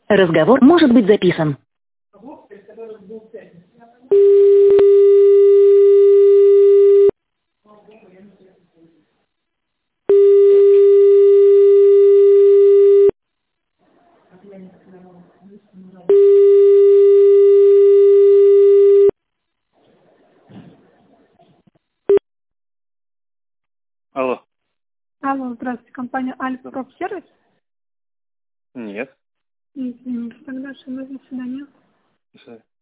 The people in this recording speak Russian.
Разговор может быть записан. Алло. Алло, здравствуйте, компания Альфа Рок Сервис. Нет. Извините, тогда что нужно свидание. До свидания.